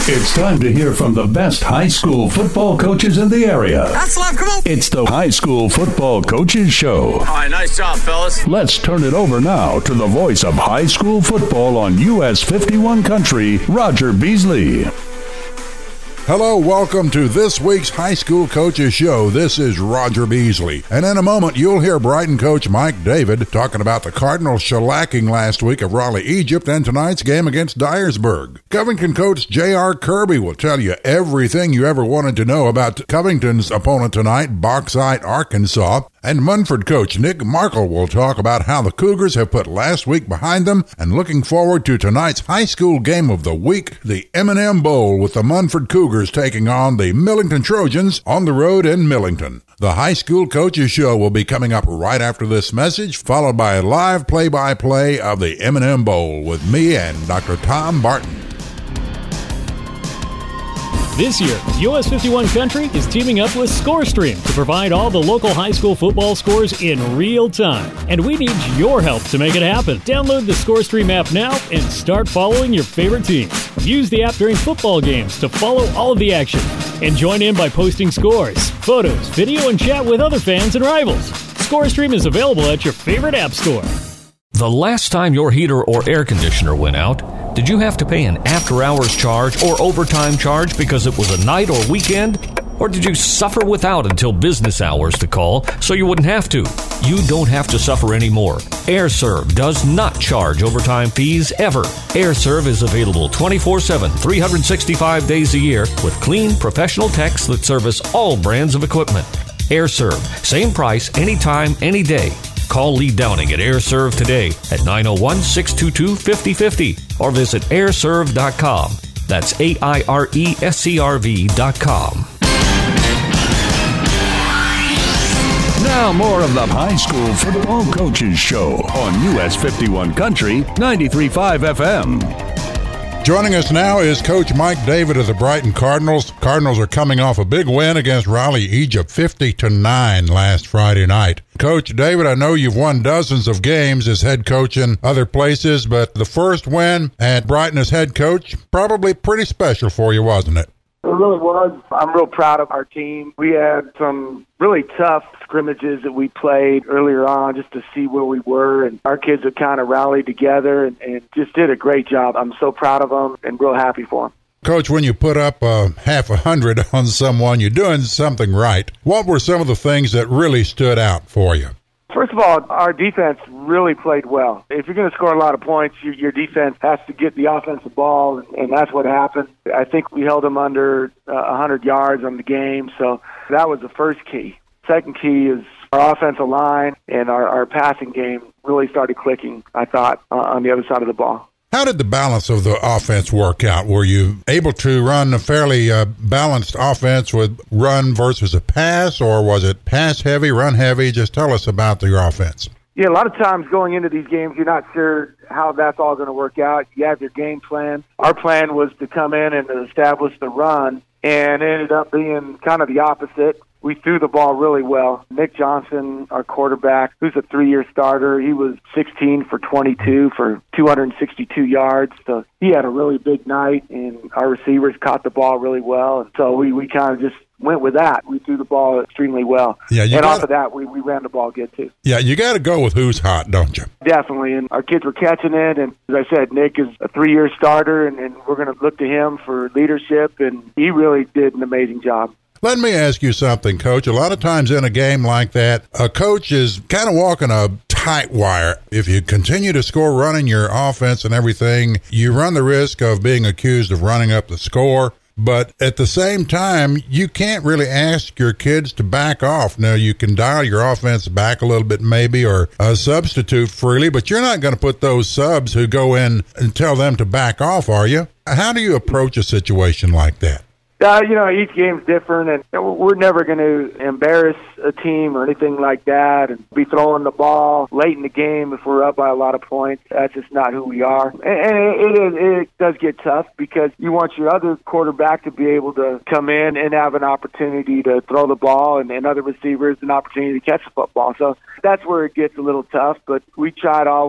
It's time to hear from the best high school football coaches in the area. That's love, come on. It's the High School Football Coaches Show. All right, nice job, fellas. Let's turn it over now to the voice of high school football on US 51 Country, Roger Beasley. Hello, welcome to this week's High School Coaches Show. This is Roger Beasley. And in a moment, you'll hear Brighton coach Mike David talking about the Cardinals shellacking last week of Raleigh, Egypt, and tonight's game against Dyersburg. Covington coach J.R. Kirby will tell you everything you ever wanted to know about Covington's opponent tonight, Bauxite, Arkansas. And Munford coach Nick Markle will talk about how the Cougars have put last week behind them and looking forward to tonight's high school game of the week, the M&M Bowl, with the Munford Cougars taking on the Millington Trojans on the road in Millington. The High School Coaches Show will be coming up right after this message, followed by a live play-by-play of the M&M Bowl with me and Dr. Tom Barton. This year, US 51 Country is teaming up with ScoreStream to provide all the local high school football scores in real time. And we need your help to make it happen. Download the ScoreStream app now and start following your favorite teams. Use the app during football games to follow all of the action. And join in by posting scores, photos, video, and chat with other fans and rivals. ScoreStream is available at your favorite app store. The last time your heater or air conditioner went out, did you have to pay an after-hours charge or overtime charge because it was a night or weekend? Or did you suffer without until business hours to call so you wouldn't have to? You don't have to suffer anymore. AirServe does not charge overtime fees ever. AirServe is available 24/7, 365 days a year with clean, professional techs that service all brands of equipment. AirServe, same price, anytime, any day. Call Lee Downing at AirServe today at 901-622-5050 or visit airserve.com. That's AIRESCRV.com. Now more of the High School Football Coaches Show on US 51 Country, 93.5 FM. Joining us now is Coach Mike David of the Brighton Cardinals. Cardinals are coming off a big win against Raleigh, Egypt, 50-9 last Friday night. Coach David, I know you've won dozens of games as head coach in other places, but the first win at Brighton as head coach, probably pretty special for you, wasn't it? It really was. I'm real proud of our team. We had some really tough scrimmages that we played earlier on just to see where we were, and our kids have kind of rallied together and just did a great job. I'm so proud of them and real happy for them. Coach, when you put up half 100 on someone, you're doing something right. What were some of the things that really stood out for you? First of all, our defense really played well. If you're going to score a lot of points, your defense has to get the offensive ball, and that's what happened. I think we held them under 100 yards on the game, so that was the first key. Second key is our offensive line and our passing game really started clicking, I thought, on the other side of the ball. How did the balance of the offense work out? Were you able to run a fairly balanced offense with run versus a pass, or was it pass heavy, run heavy? Just tell us about your offense. Yeah, a lot of times going into these games, you're not sure how that's all going to work out. You have your game plan. Our plan was to come in and establish the run, and it ended up being kind of the opposite. We threw the ball really well. Nick Johnson, our quarterback, who's a 3-year starter, he was 16 for 22 for 262 yards. So he had a really big night, and our receivers caught the ball really well. And so we kind of just went with that. We threw the ball extremely well. Yeah, off of that, we ran the ball good, too. Yeah, you got to go with who's hot, don't you? Definitely, and our kids were catching it. And as I said, Nick is a 3-year starter, and we're going to look to him for leadership, and he really did an amazing job. Let me ask you something, Coach. A lot of times in a game like that, a coach is kind of walking a tight wire. If you continue to score running your offense and everything, you run the risk of being accused of running up the score. But at the same time, you can't really ask your kids to back off. Now, you can dial your offense back a little bit maybe or substitute freely, but you're not going to put those subs who go in and tell them to back off, are you? How do you approach a situation like that? Each game's different, and we're never going to embarrass a team or anything like that and be throwing the ball late in the game if we're up by a lot of points. That's just not who we are. And it does get tough because you want your other quarterback to be able to come in and have an opportunity to throw the ball and other receivers an opportunity to catch the football. So that's where it gets a little tough, but we try to always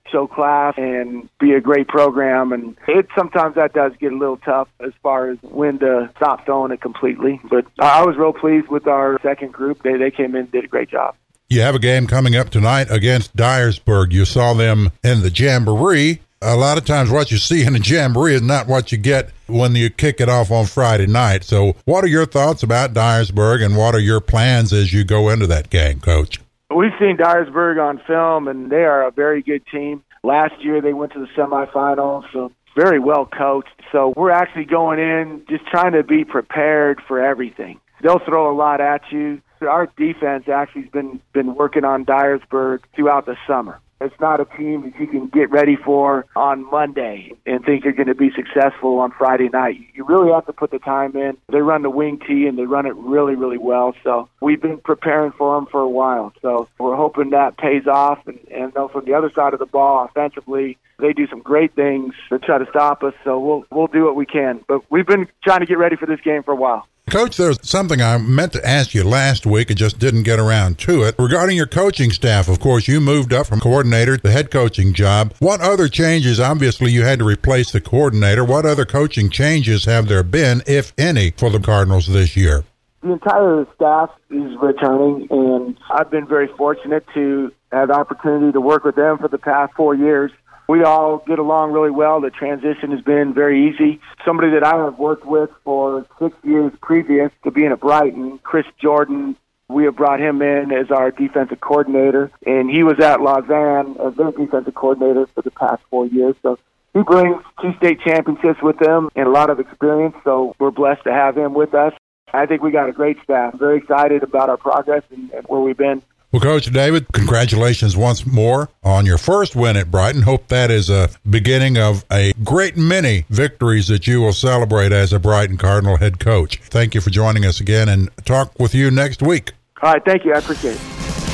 show class and be a great program. And sometimes that does get a little tough as far as when to stop throwing it completely. But I was real pleased with our second group. They came in and did a great job. You have a game coming up tonight against Dyersburg. You saw them in the Jamboree. A lot of times what you see in the Jamboree is not what you get when you kick it off on Friday night. So what are your thoughts about Dyersburg, and what are your plans as you go into that game, Coach? We've seen Dyersburg on film, and they are a very good team. Last year they went to the semifinals, so very well coached. So we're actually going in just trying to be prepared for everything. They'll throw a lot at you. Our defense actually has been working on Dyersburg throughout the summer. It's not a team that you can get ready for on Monday and think you're going to be successful on Friday night. You really have to put the time in. They run the wing tee, and they run it really, really well. So we've been preparing for them for a while. So we're hoping that pays off. And from the other side of the ball, offensively, they do some great things to try to stop us. So we'll do what we can. But we've been trying to get ready for this game for a while. Coach, there's something I meant to ask you last week and just didn't get around to it. Regarding your coaching staff, of course, you moved up from coordinator to head coaching job. What other changes? Obviously, you had to replace the coordinator. What other coaching changes have there been, if any, for the Cardinals this year? The entire staff is returning, and I've been very fortunate to have the opportunity to work with them for the past 4 years. We all get along really well. The transition has been very easy. Somebody that I have worked with for 6 years previous to being at Brighton, Chris Jordan, we have brought him in as our defensive coordinator, and he was at Lausanne as their defensive coordinator for the past 4 years. So he brings 2 state championships with him and a lot of experience, so we're blessed to have him with us. I think we got a great staff. I'm very excited about our progress and where we've been. Well, Coach David, congratulations once more on your first win at Brighton. Hope that is a beginning of a great many victories that you will celebrate as a Brighton Cardinal head coach. Thank you for joining us again, and talk with you next week. All right, thank you. I appreciate it.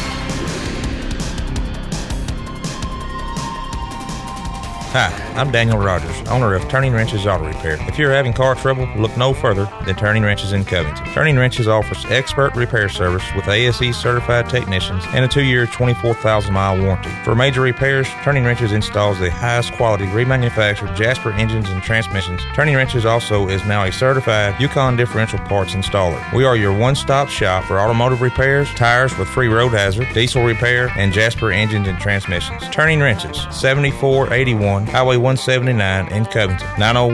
Hi, I'm Daniel Rogers, owner of Turning Wrenches Auto Repair. If you're having car trouble, look no further than Turning Wrenches in Covington. Turning Wrenches offers expert repair service with ASE certified technicians and a 2-year, 24,000-mile warranty. For major repairs, Turning Wrenches installs the highest quality remanufactured Jasper engines and transmissions. Turning Wrenches also is now a certified Yukon differential parts installer. We are your one-stop shop for automotive repairs, tires with free road hazard, diesel repair, and Jasper engines and transmissions. Turning Wrenches, 7481 Highway 179 in Covington,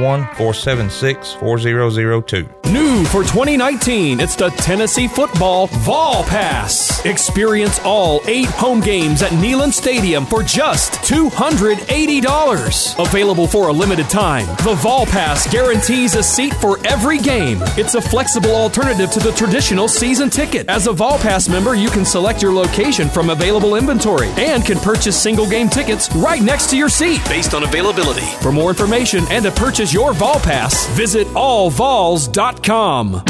901-476-4002. New for 2019, it's the Tennessee Football Vol Pass. Experience all 8 home games at Neyland Stadium for just $280. Available for a limited time, the Vol Pass guarantees a seat for every game. It's a flexible alternative to the traditional season ticket. As a Vol Pass member, you can select your location from available inventory and can purchase single game tickets right next to your seat based on availability. For more information and to purchase your Vol Pass, visit allvols.com.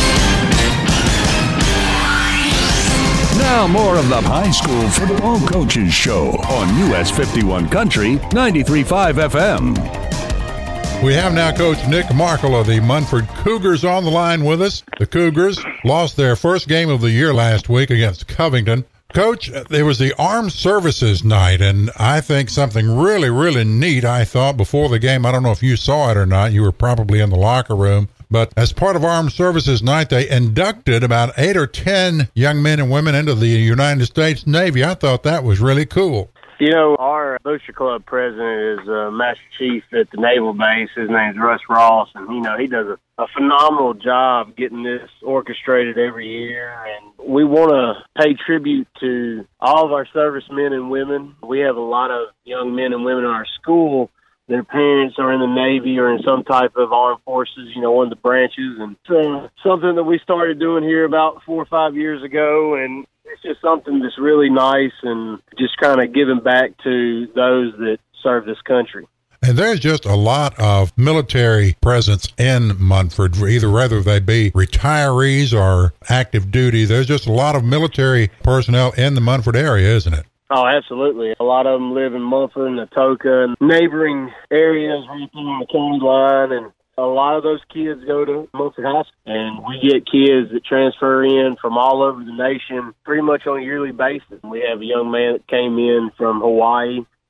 Now more of the High School Football Coaches Show on US 51 Country 93.5 FM. We have now Coach Nick Markle of the Munford Cougars on the line with us. The Cougars lost their first game of the year last week against Covington. Coach, there was the Armed Services Night, and I think something really, really neat, I thought, before the game. I don't know if you saw it or not. You were probably in the locker room. But as part of Armed Services Night, they inducted about 8 or 10 young men and women into the United States Navy. I thought that was really cool. You know, our Booster Club president is Master Chief at the Naval Base. His name's Russ Ross, and, you know, he does a phenomenal job getting this orchestrated every year. And we want to pay tribute to all of our servicemen and women. We have a lot of young men and women in our school. Their parents are in the Navy or in some type of armed forces, you know, one of the branches. And it's something that we started doing here about 4 or 5 years ago, and it's just something that's really nice and just kind of giving back to those that serve this country. And there's just a lot of military presence in Munford, whether they be retirees or active duty. There's just a lot of military personnel in the Munford area, isn't it? Oh, absolutely. A lot of them live in Munford and Atoka and neighboring areas right there on the county line, and a lot of those kids go to Munford High School, and we get kids that transfer in from all over the nation pretty much on a yearly basis. We have a young man that came in from Hawaii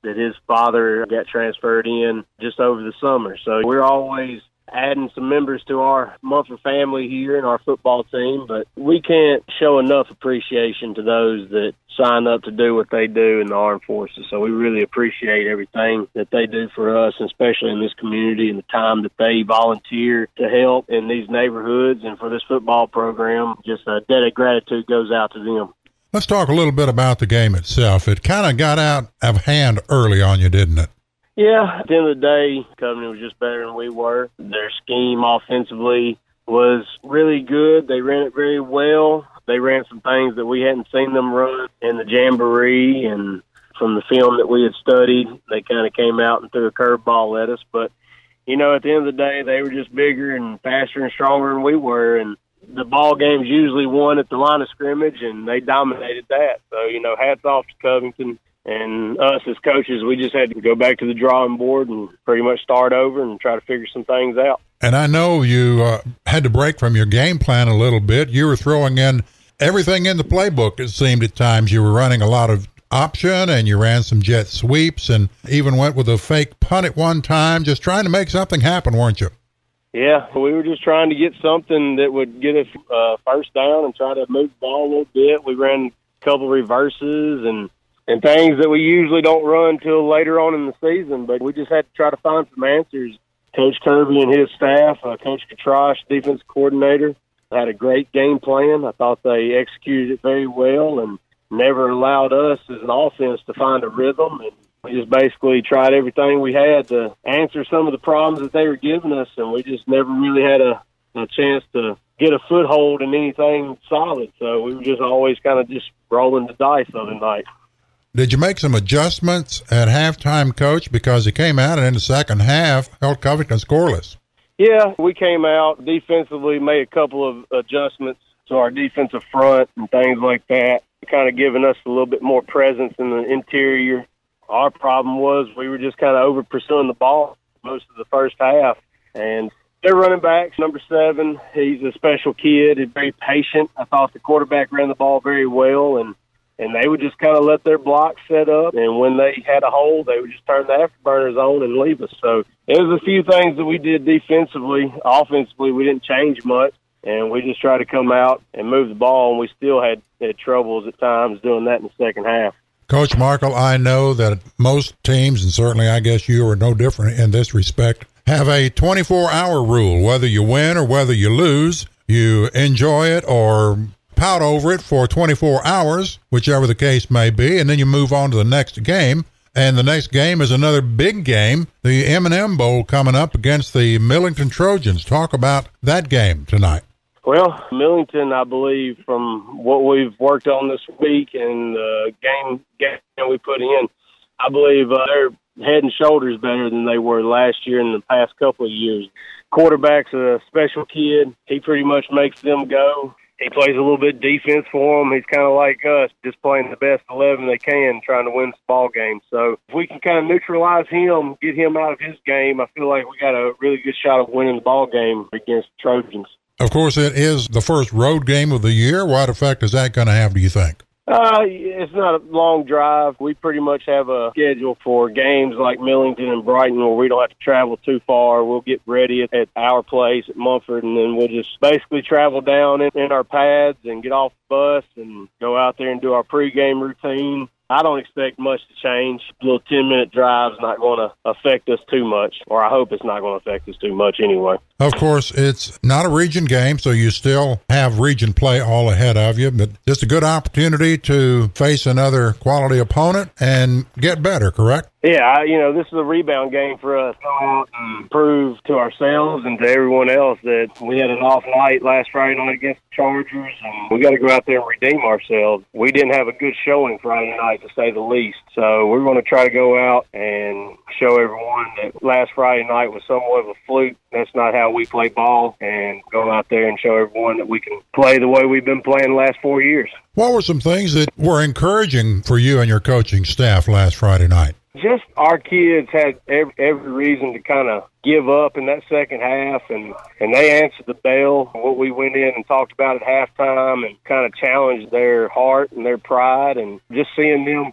that his father got transferred in just over the summer. So we're always adding some members to our Mumford family here in our football team, but we can't show enough appreciation to those that sign up to do what they do in the armed forces. So we really appreciate everything that they do for us, especially in this community, and the time that they volunteer to help in these neighborhoods and for this football program. Just a debt of gratitude goes out to them. Let's talk a little bit about the game itself. It kind of got out of hand early on you, didn't it? Yeah, at the end of the day, Covenant was just better than we were. Their scheme offensively was really good. They ran it very well. They ran some things that we hadn't seen them run in the Jamboree, and from the film that we had studied, they kind of came out and threw a curveball at us. But, you know, at the end of the day, they were just bigger and faster and stronger than we were, and the ball game's usually won at the line of scrimmage, and they dominated that. So, you know, hats off to Covington. And us as coaches, we just had to go back to the drawing board and pretty much start over and try to figure some things out. And I know you had to break from your game plan a little bit. You were throwing in everything in the playbook, it seemed at times. You were running a lot of option, and you ran some jet sweeps and even went with a fake punt at one time, just trying to make something happen, weren't you? Yeah, we were just trying to get something that would get us first down and try to move the ball a little bit. We ran a couple reverses and things that we usually don't run till later on in the season, but we just had to try to find some answers. Coach Kirby and his staff, Coach Katrosh, defense coordinator, had a great game plan. I thought they executed it very well and never allowed us as an offense to find a rhythm. And we just basically tried everything we had to answer some of the problems that they were giving us, and we just never really had a chance to get a foothold in anything solid. So we were just always kind of just rolling the dice other night. Did you make some adjustments at halftime, Coach? Because he came out and in the second half held Covington scoreless. Yeah, we came out defensively, made a couple of adjustments to our defensive front and things like that, kind of giving us a little bit more presence in the interior. Our problem was we were just kind of over pursuing the ball most of the first half. And their running back, number 7, he's a special kid. He's very patient. I thought the quarterback ran the ball very well, and they would just kind of let their block set up, and when they had a hole, they would just turn the afterburners on and leave us. So it was a few things that we did defensively. Offensively, we didn't change much, and we just tried to come out and move the ball, and we still had troubles at times doing that in the second half. Coach Markle, I know that most teams, and certainly I guess you are no different in this respect, have a 24-hour rule. Whether you win or whether you lose, you enjoy it or pout over it for 24 hours, whichever the case may be, and then you move on to the next game. And the next game is another big game, the M&M Bowl coming up against the Millington Trojans. Talk about that game tonight. Well, Millington, I believe, from what we've worked on this week and the game we put in, I believe they're head and shoulders better than they were last year and the past couple of years. Quarterback's a special kid. He pretty much makes them go. He plays a little bit defense for them. He's kind of like us, just playing the best 11 they can, trying to win this ball game. So if we can kind of neutralize him, get him out of his game, I feel like we got a really good shot of winning the ball game against the Trojans. Of course, it is the first road game of the year. What effect is that going to have, do you think? It's not a long drive. We pretty much have a schedule for games like Millington and Brighton where we don't have to travel too far. We'll get ready at our place at Mumford, and then we'll just basically travel down in our pads and get off the bus and go out there and do our pregame routine. I don't expect much to change. A little 10-minute drive is not going to affect us too much, or I hope it's not going to affect us too much anyway. Of course, it's not a region game, so you still have region play all ahead of you, but just a good opportunity to face another quality opponent and get better, correct? Yeah, this is a rebound game for us. Go out and prove to ourselves and to everyone else that we had an off night last Friday night against the Chargers, and we got to go out there and redeem ourselves. We didn't have a good showing Friday night, to say the least. So we're going to try to go out and show everyone that last Friday night was somewhat of a fluke. That's not how we play ball, and go out there and show everyone that we can play the way we've been playing the last 4 years. What were some things that were encouraging for you and your coaching staff last Friday night? Just our kids had every reason to kind of give up in that second half, and they answered the bell. What we went in and talked about at halftime and kind of challenged their heart and their pride, and just seeing them kind of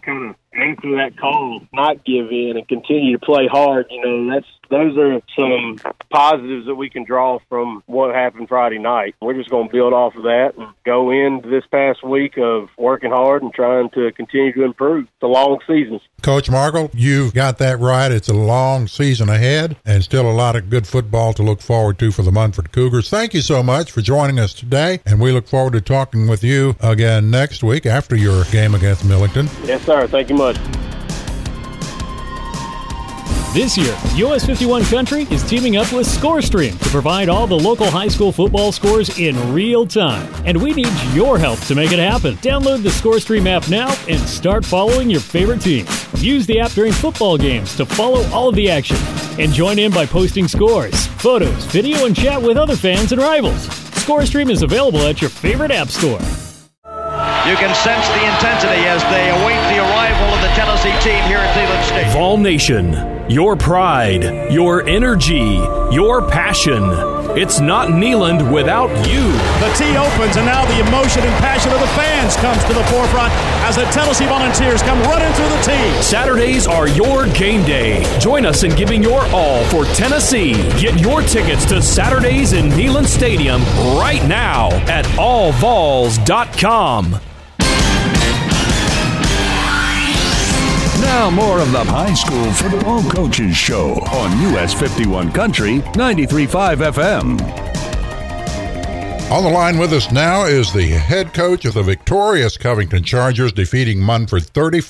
answer that call, not give in, and continue to play hard. Those are some positives that we can draw from what happened Friday night. We're just going to build off of that and go into this past week of working hard and trying to continue to improve. It's a long season. Coach Markle, you've got that right. It's a long season ahead and still a lot of good football to look forward to for the Munford Cougars. Thank you so much for joining us today, and we look forward to talking with you again next week after your game against Millington. Yes, sir. Thank you much. This year, US 51 Country is teaming up with ScoreStream to provide all the local high school football scores in real time. And we need your help to make it happen. Download the ScoreStream app now and start following your favorite teams. Use the app during football games to follow all of the action. And join in by posting scores, photos, video, and chat with other fans and rivals. ScoreStream is available at your favorite app store. You can sense the intensity as they await the arrival of the Tennessee team here at Neyland Stadium. Vol Nation. Your pride, your energy, your passion. It's not Neyland without you. The tee opens, and now the emotion and passion of the fans comes to the forefront as the Tennessee Volunteers come running through the tee. Saturdays are your game day. Join us in giving your all for Tennessee. Get your tickets to Saturdays in Neyland Stadium right now at allvols.com. Now more of the High School Football Coaches Show on US 51 Country 93.5 FM. On the line with us now is the head coach of the victorious Covington Chargers, defeating Munford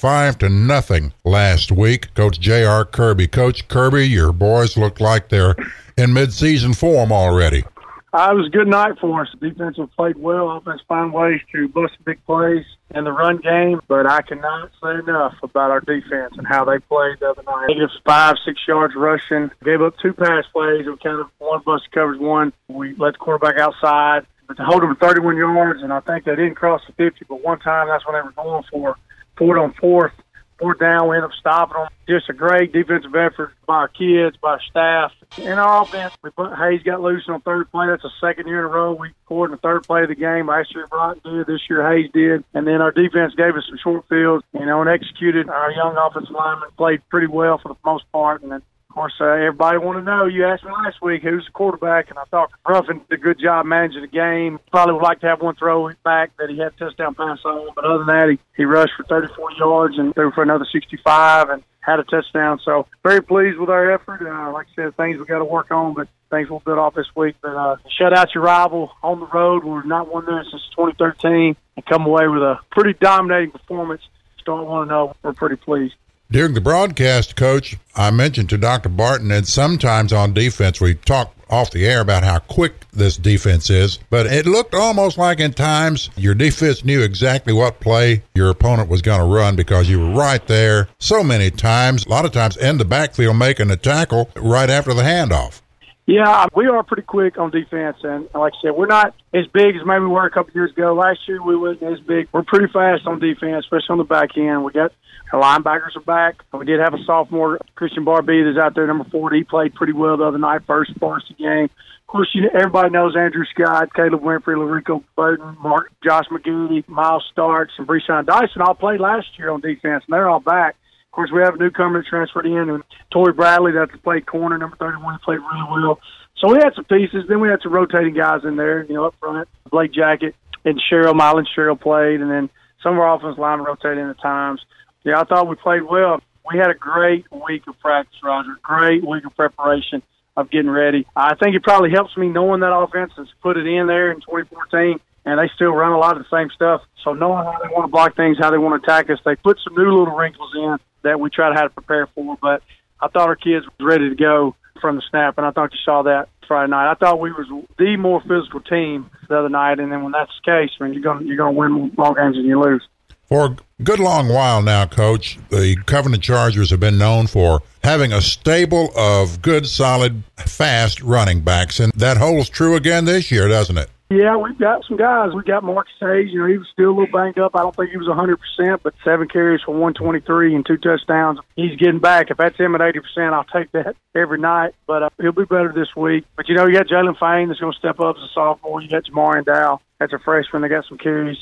35-0 last week, Coach J.R. Kirby. Coach Kirby, your boys look like they're in mid-season form already. It was a good night for us. The defense played well. Offense found ways to bust big plays in the run game, but I cannot say enough about our defense and how they played the other night. Negative 5-6 yards rushing. Gave up 2 pass plays. We kind of one busted covers one. We let the quarterback outside. But to hold them 31 yards, and I think they didn't cross the 50, but one time that's when they were going for 4th on 4th. 4th down, we ended up stopping them. Just a great defensive effort by our kids, by our staff. In our offense, Hayes got loose on 3rd play. That's the 2nd year in a row we scored in the 3rd play of the game. Last year, Broughton did. This year, Hayes did. And then our defense gave us some short fields, and executed. Our young offensive linemen played pretty well for the most part. And then, of course, everybody wanted to know. You asked me last week who's the quarterback, and I thought Ruffin did a good job managing the game. Probably would like to have one throw back that he had a touchdown pass on, but other than that, he rushed for 34 yards and threw for another 65 and had a touchdown. So very pleased with our effort. Like I said, things we got to work on, but things we'll build off this week. But shut out your rival on the road. We've not won there since 2013 and come away with a pretty dominating performance. Don't want to know. We're pretty pleased. During the broadcast, Coach, I mentioned to Dr. Barton that sometimes on defense we talk off the air about how quick this defense is, but it looked almost like in times your defense knew exactly what play your opponent was going to run because you were right there so many times, a lot of times in the backfield making a tackle right after the handoff. Yeah, we are pretty quick on defense, and like I said, we're not as big as maybe we were a couple years ago. Last year we wasn't as big. We're pretty fast on defense, especially on the back end. We got our linebackers are back. We did have a sophomore, Christian Barbie, that's out there, number 40. He played pretty well the other night, first part of the game. Of course, everybody knows Andrew Scott, Caleb Winfrey, Larico Burton, Josh McGoody, Miles Starks, and Breeshawn Dyson all played last year on defense, and they're all back. Of course, we have a newcomer that transferred in, and Torrey Bradley, that's played corner, number 31, played really well. So we had some pieces. Then we had some rotating guys in there, up front. Blake Jacket and Mylan Sherrill played, and then some of our offensive linemen rotated in at times. Yeah, I thought we played well. We had a great week of practice, Roger. Great week of preparation of getting ready. I think it probably helps me knowing that offense and put it in there in 2014, and they still run a lot of the same stuff. So knowing how they want to block things, how they want to attack us, they put some new little wrinkles in that we try to how to prepare for. But I thought our kids were ready to go from the snap, and I thought you saw that Friday night. I thought we was the more physical team the other night, and then when that's the case, you're gonna win more games than you lose. For a good long while now, Coach, the Covington Chargers have been known for having a stable of good, solid, fast running backs, and that holds true again this year, doesn't it? Yeah, we've got some guys. We got Marcus Hayes. He was still a little banged up. I don't think he was 100%, but 7 carries for 123 and 2 touchdowns. He's getting back. If that's him at 80%, I'll take that every night. But he'll be better this week. But, you got Jalen Fain that's going to step up as a sophomore. You got Jamarian Dow. That's a freshman. They got some carries.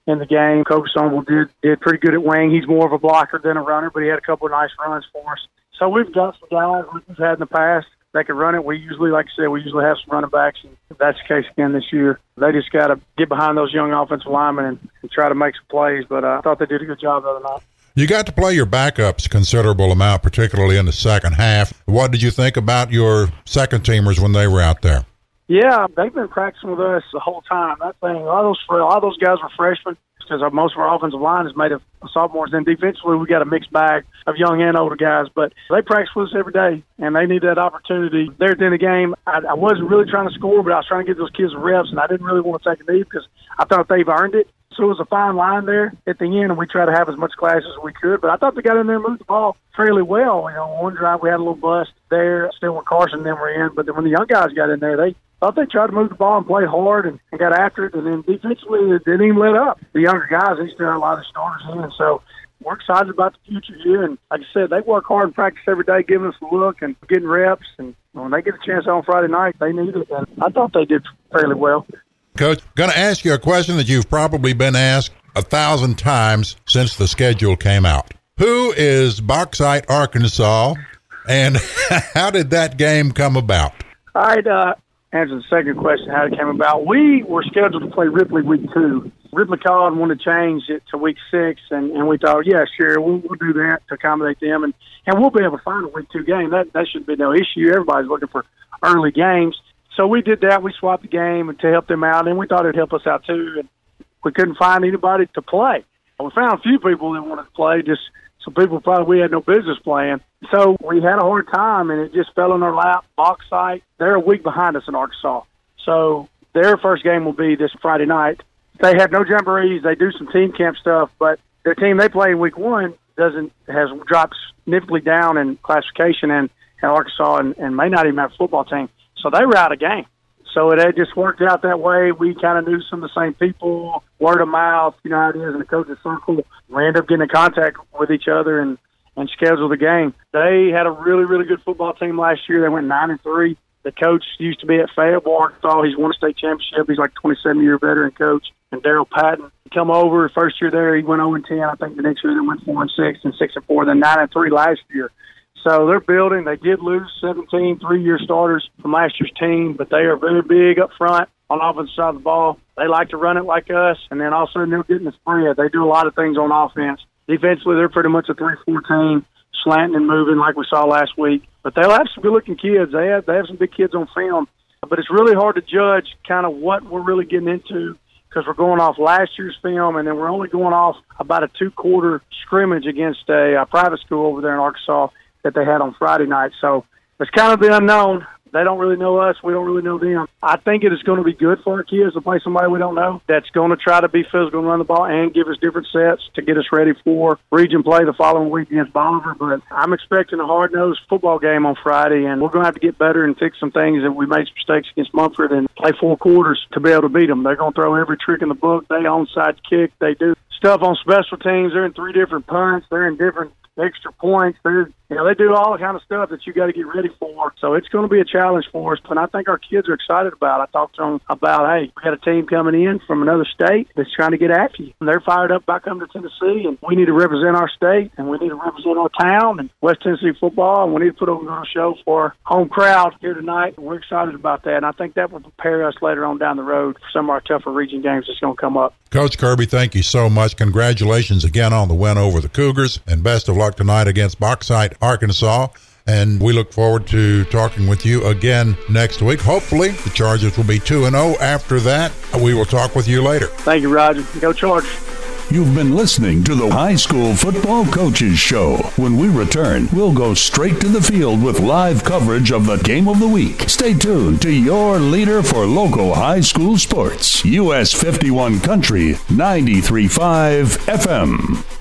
in the game. Coach Stonewall did pretty good at wing. He's more of a blocker than a runner, but he had a couple of nice runs for us. So we've got some guys we've had in the past that can run it. We usually, like I said, have some running backs, and that's the case again this year. They just got to get behind those young offensive linemen and try to make some plays, but I thought they did a good job the other night. You got to play your backups a considerable amount, particularly in the second half. What did you think about your second teamers when they were out there? Yeah, they've been practicing with us the whole time. That thing, a lot of those guys were freshmen because most of our offensive line is made of sophomores. And defensively, we got a mixed bag of young and older guys. But they practice with us every day, and they need that opportunity. There at the end of the game, I wasn't really trying to score, but I was trying to give those kids reps, and I didn't really want to take a knee because I thought they've earned it. So it was a fine line there at the end, and we tried to have as much class as we could. But I thought they got in there and moved the ball fairly well. One drive we had a little bust there, still when Carson and them were in. But then when the young guys got in there, they thought they tried to move the ball and play hard and got after it. And then defensively, they didn't even let up. The younger guys, they still had a lot of starters in. And so we're excited about the future here. And like I said, they work hard in practice every day, giving us a look and getting reps. And when they get a chance on Friday night, they need it. And I thought they did fairly well. Coach, going to ask you a question that you've probably been asked 1,000 times since the schedule came out. Who is Bauxite, Arkansas, and how did that game come about? I'd answer the second question, how it came about. We were scheduled to play Ripley week 2. Ripley called and wanted to change it to week 6, and we thought, yeah, sure, we'll do that to accommodate them, and we'll be able to find a week 2 game. That should be no issue. Everybody's looking for early games. So we did that. We swapped the game to help them out, and we thought it'd help us out too. And we couldn't find anybody to play. We found a few people that wanted to play, just some people probably we had no business playing. So we had a hard time, and it just fell in our lap. Bauxite, they're a week behind us in Arkansas. So their first game will be this Friday night. They have no jamborees. They do some team camp stuff, but their team they play in week 1 has dropped significantly down in classification in Arkansas and may not even have a football team. So they were out of game. So it had just worked out that way. We kind of knew some of the same people, word of mouth, you know how it is in the coach's circle. We ended up getting in contact with each other and scheduled the game. They had a really, really good football team last year. They went 9-3. The coach used to be at Fayetteville, Arkansas. He's won a state championship. He's like a 27-year veteran coach. And Daryl Patton come over. First year there, he went 0-10. I think the next year they went 4-6 and 6-4. Then 9-3 last year. So they're building. They did lose 17 3-year starters from last year's team, but they are very big up front on the offensive side of the ball. They like to run it like us, and then all of a sudden they're getting the spread. They do a lot of things on offense. Defensively, they're pretty much a 3-4 team, slanting and moving like we saw last week. But they'll have some good-looking kids. They have some big kids on film. But it's really hard to judge kind of what we're really getting into because we're going off last year's film, and then we're only going off about a 2-quarter scrimmage against a private school over there in Arkansas that they had on Friday night. So it's kind of the unknown. They don't really know us. We don't really know them. I think it is going to be good for our kids to play somebody we don't know that's going to try to be physical and run the ball and give us different sets to get us ready for region play the following week against Bolivar. But I'm expecting a hard-nosed football game on Friday, and we're going to have to get better and fix some things that we made some mistakes against Mumford and play 4 quarters to be able to beat them. They're going to throw every trick in the book. They onside kick. They do stuff on special teams. They're in 3 different punts. They're in different extra points. They do all the kind of stuff that you got to get ready for. So it's going to be a challenge for us, but I think our kids are excited about it. I talked to them about, hey, we got a team coming in from another state that's trying to get after you. And they're fired up about coming to Tennessee, and we need to represent our state, and we need to represent our town and West Tennessee football, and we need to put on a show for our home crowd here tonight. And we're excited about that, and I think that will prepare us later on down the road for some of our tougher region games that's going to come up. Coach Kirby, thank you so much. Congratulations again on the win over the Cougars, and best of luck tonight against Bauxite, Arkansas. And we look forward to talking with you again next week. Hopefully, the Chargers will be 2-0 after that. We will talk with you later. Thank you, Roger. Go Chargers. You've been listening to the High School Football Coaches Show. When we return, we'll go straight to the field with live coverage of the game of the week. Stay tuned to your leader for local high school sports. US 51 Country 93.5 FM.